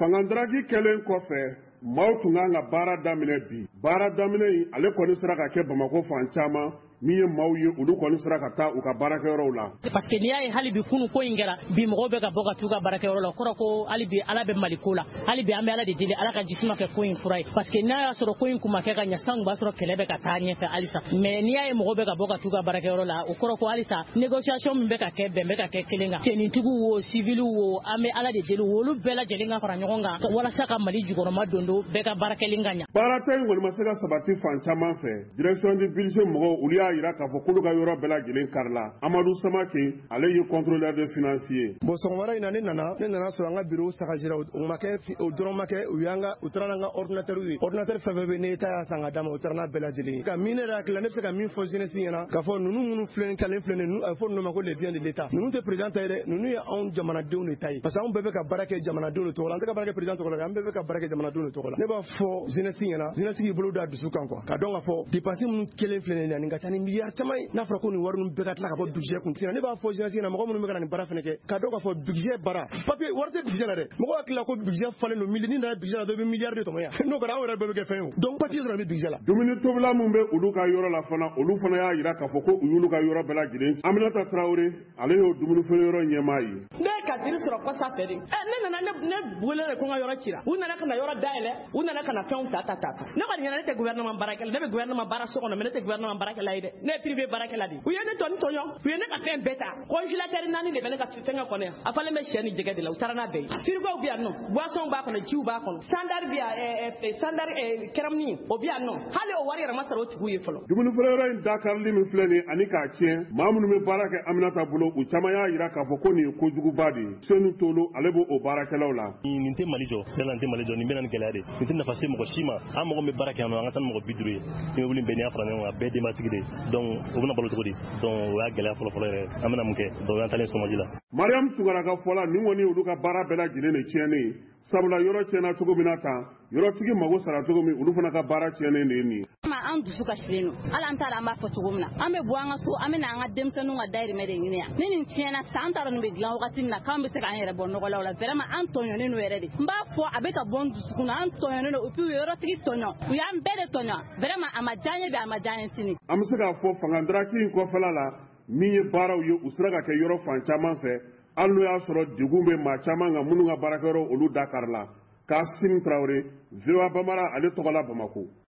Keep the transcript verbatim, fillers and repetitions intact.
Fangandraki kelen kɔfɛ maaw tun kan ka baara daminɛ bi baara daminɛ ale kɔni sera ka kɛ Bamako fan caman min ye maaw ye olu kɔni sera ka taa u ka baarakɛyɔrɔw la parce que n'i y'a ye hali bi kunu ko in kɛra bi mɔgɔw bɛ ka bɔ ka t'u ka baarakɛyɔrɔ la kɔrɔ ko hali bi Ala bɛ Mali ko la hali bi an bɛ Ala de deli Ala ka jisuma kɛ ko in fura ye parce que n'a y'a sɔrɔ ko in kun ma kɛ ka ɲɛ san b'a sɔrɔ kɛlɛ bɛ ka taa ɲɛfɛ halisa mais n'i y'a ye mɔgɔw bɛ ka bɔ ka t'u ka baarakɛyɔrɔ la o kɔrɔ ko halisa négociation min bɛ ka kɛ bɛn bɛ ka kɛ kelen kan tenitigiw wo civils wo an bɛ Ala de deli olu bɛɛ lajɛlen ka fara ɲɔgɔn kan walasa ka Mali jukɔrɔma dondo bɛɛ ka baara kelen ka ɲɛ baara ta in kɔni ma se ka sabati fan caman fɛ direction du budget mɔgɔw olu y'a jira k'a fɔ k'olu ka yɔrɔ bɛɛ lajɛlen karila Amadou Samake ale ye contrôleur de financier bon sɔgɔmada in na ne nana ne nana sɔrɔ an ka bureau sagajira o ma kɛ o dɔrɔn ma kɛ u y'an ka u taara n'an ka ordinateur ye ordinateur fɛn fɛn bɛ ne ta y'a san ka d'a ma u taara n'a bɛɛ lajɛlen ka min ne yɛrɛ hakili la ne bɛ se ka min fɔ jeunesse ɲɛna k'a fɔ ninnu minnu filɛ kalen filɛ nin a bɛ fɔ ninnu ma ko les biens de l'État ninnu tɛ président ta ye dɛ ninnu ye anw jamanadenw de ta ye parce que anw bɛɛ bɛ ka baara kɛ jamanadenw de tɔgɔ la an tɛ ka baara kɛ président tɔgɔ la an bɛɛ bɛ ka baara kɛ jamanadenw de tɔgɔ la ne b'a fɔ jeunesse ɲɛna jeunesse k'i bolo da dusu kan quoi ka dɔn k'a fɔ dépense minnu kelen filɛ nin ye nin ka ca ni miliyari caman ye n'a fɔra ko nin wari ninnu bɛɛ ka tila ka bɔ budget kun ne b'a fɔ jeunesse ɲɛna mɔgɔ minnu bɛ ka nin baara fɛnɛ kɛ ka dɔn k'a fɔ budget baara papier wari tɛ budget la dɛ mɔgɔ hakili la ko budget falen don ni nana budget la dɔ bɛ miliyari de tɔmɔ yan n'o kɛra anw yɛrɛ bɛɛ bɛ kɛ fɛn ye donc papier dɔrɔn bɛ budget la dumuni tobila min bɛ olu ka yɔrɔ la fana olu fana y'a jira k'a fɔ ko u y'olu ka yɔrɔ bɛɛ lajɛlen Aminata Traoré ale y'o dumuni feere yɔrɔ ɲɛmaa ye ne ka diri sɔrɔ kɔsa fɛ de ne nana ne bugule de ko n ka yɔrɔ cira u nana ka na yɔrɔ dayɛlɛ u nana ka na fɛnw ta ta ta ne kɔni ɲɛna ne tɛ gouvernement baarakɛla ne bɛ gouvernement baara so kɔnɔ mais ne tɛ gouvernement baarakɛla ye dɛ ne ye privé baarakɛla de u ye ne tɔni tɔɲɔ u ye ne ka fɛn bɛɛ ta congélateur naani de bɛ ne ka fɛngɛ kɔnɔ yan a falen bɛ sɛ ni jɛgɛ de la u taara n'a bɛɛ ye frigo bɛ yan nɔ boisson b'a kɔnɔ jiw b'a kɔnɔ sandari bɛ yan sandari kɛrɛmuni o bɛ yan nɔ hali o wari yɛrɛ ma sara o tigiw ye fɔlɔ dumuni feere yɔrɔ in dakarili min filɛ nin ani k'a tiɲɛ maa minnu bɛ baara kɛ Aminata bolo u caman y'a jira k'a fɔ ko nin ye kojuguba de ye Senu Tolo ale b'o o baarakɛlaw la nin tɛ Mali jɔ yala nin tɛ Mali jɔ nin bɛ na nin gɛlɛya de nin tɛ nafa se mɔgɔ si ma an mɔgɔ min bɛ baara kɛ yan nɔ an ka taa ni mɔgɔ bi duuru ye immeuble bɛɛ n'i y'a fara ɲɔgɔn kan a bɛɛ ye denbatigi de ye donc o bɛna balo cogo di donc o y'a gɛlɛya fɔlɔ-fɔlɔ yɛrɛ an bɛna mun kɛ donc an taalen chômage la Mariam Tungara ka fɔ la nin kɔni olu ka baara bɛɛ lajɛlen de tiɲɛnen ye sabula yɔrɔ tiɲɛna cogo min na tan yɔrɔtigi mago sara cogo min olu fana ka baara tiɲɛnen de ye nin ye an dusu ka silen don hali an taara an b'a fɔ cogo min na an bɛ bɔ an ka so an bɛ na an ka denmisɛnninw ka dayirimɛ de ɲini yan ni nin tiɲɛna san an taara nin bɛ dilan wagati min na k'an bɛ se k'an yɛrɛ bɔ nɔgɔlaw la vraiment an tɔɲɔnen don yɛrɛ de n b'a fɔ a bɛ ka bɔ n dusukun na an tɔɲɔnen don et puis u ye yɔrɔtigi tɔɲɔ u y'an bɛɛ de tɔɲɔ vraiment a ma diya n ye bi a ma diya n ye sini an bɛ se k'a fɔ fangandraki in kɔfɛla la min ye baaraw ye u sera ka kɛ yɔrɔ fan caman fɛ hali n'o y'a sɔrɔ degun bɛ maa caman kan minnu ka baarakɛyɔrɔ olu Dakar la Kassim Traoré V O A Bambara ale tɔgɔ la Bamako